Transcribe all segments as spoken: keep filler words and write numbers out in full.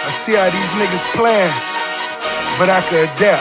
I see how these niggas playing, but I could adapt.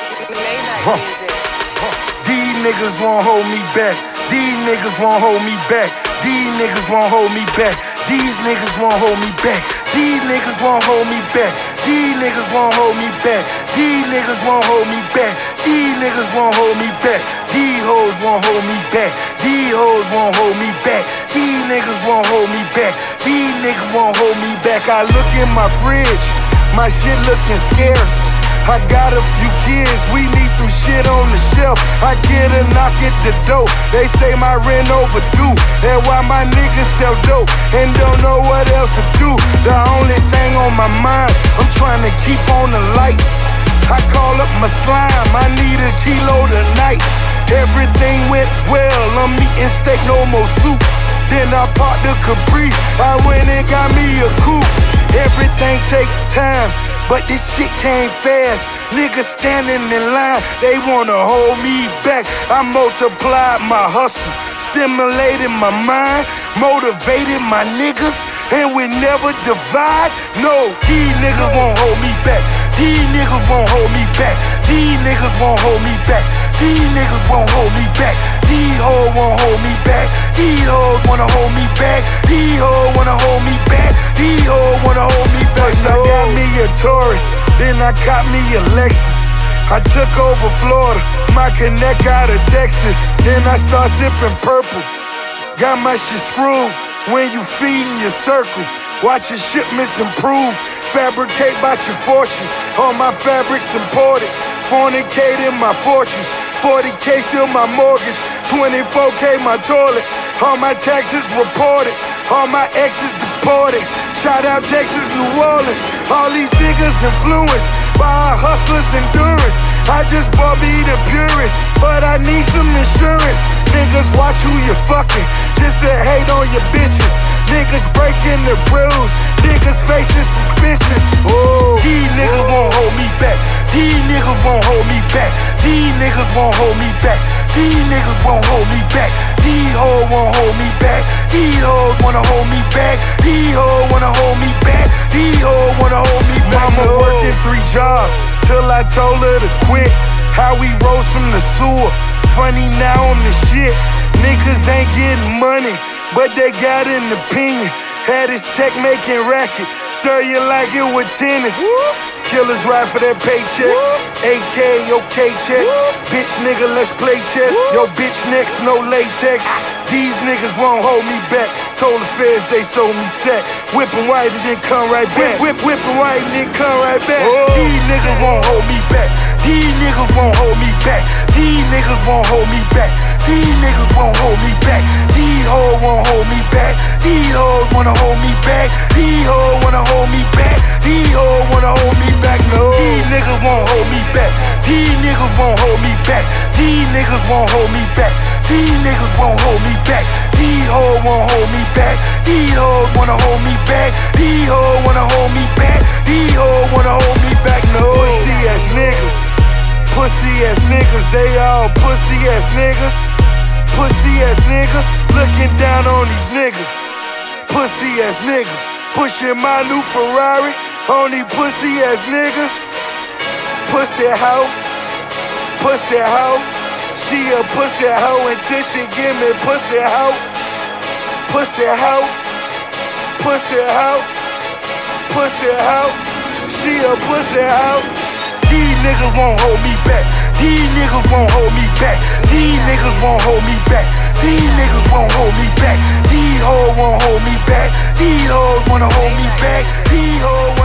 Huh. Huh. These niggas won't hold me back. These niggas won't hold me back. These niggas won't hold me back. These niggas won't hold me back. These niggas won't hold me back. These niggas won't hold me back. These niggas won't hold me back. These niggas won't hold me back. These hoes won't hold me back. These hoes won't hold me back. These niggas won't hold me back. These niggas won't hold me back. I look in my fridge, my shit looking scarce. I got a few kids, we need some shit on the shelf. I get a knock at the door, they say my rent overdue. And why my niggas sell dope and don't know what else to do. The only thing on my mind, I'm trying to keep on the lights. I call up my slime, I need a kilo tonight. Everything went well, I'm eating steak, no more soup. Then I popped the Capri, I went and got me a coupe. Everything takes time, but this shit came fast. Niggas standing in line, they wanna hold me back. I multiplied my hustle, stimulated my mind, motivated my niggas, and we never divide. No, these niggas won't hold me back. These niggas won't hold me back. These niggas won't hold me back. These niggas won't hold me back. These hoes won't hold me back. These hoes wanna hold me back. These hoes wanna hold me back. These hoes wanna hold me back. First I got me a Taurus, then I got me a Lexus. I took over Florida, my connect out of Texas. Then I start sipping purple, got my shit screwed. When you feedin' your circle, watch your shipments improve. Fabricate about your fortune, all my fabrics imported. Fornicate in my fortress, forty K still my mortgage, twenty-four K my toilet. All my taxes reported, all my exes deported. Shout out Texas, New Orleans, all these niggas influenced by our hustlers' endurance. I just bought me the purest, but I need some insurance. Niggas watch who you fucking, just to hate on your bitches. Niggas breaking the rules, niggas facing suspension. Oh, these niggas won't hold me back. These niggas won't hold me back. These niggas won't hold me back. These niggas won't hold me back. These hoes won't hold me back. These hoes wanna hold me back. These hoes wanna hold me back. These hoes wanna hold me back. Mama no. working three jobs till I told her to quit. How we rose from the sewer, funny now on the shit. Niggas ain't getting money, but they got an opinion. Had his tech making racket, serve you like it with tennis. Killers ride for that paycheck, A K, okay check. Bitch nigga, let's play chess. Yo bitch next, no latex. These niggas won't hold me back. Told the feds they sold me set. Whippin' white and then come right back. Whip, whip, whippin' white and then come right back. Oh. These niggas won't hold me back. These niggas won't hold me back. These niggas won't hold me back. These niggas won't hold me back. These hoes won't hold me back. These hoes wanna hold me back. These hoes wanna hold me back. These hoes wanna hold me back. No, these niggas won't hold me back. These niggas won't hold me back. These niggas won't hold me back. These niggas won't hold me back. These hoes won't hold me back. These hoes wanna hold me back. These hoes wanna hold me back. These hoes wanna hold me back. No, pussy ass niggas. Pussy ass niggas, they all pussy ass niggas. Pussy ass niggas, looking down on these niggas. Pussy ass niggas, pushing my new Ferrari on these pussy ass niggas. Pussy hoe, pussy hoe. She a pussy hoe until she give me pussy hoe. Pussy hoe, pussy hoe, pussy hoe. She a pussy hoe. These niggas won't hold me back. These niggas won't hold me back. These niggas won't hold me back. These niggas won't hold me back. These hoes won't hold me back. These hoes wanna hold me back. These hoes